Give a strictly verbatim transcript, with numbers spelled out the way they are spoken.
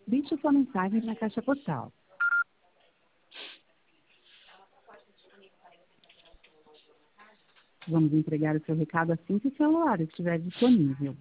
Deixe sua mensagem na caixa postal. Vamos entregar o seu recado assim que o celular estiver disponível.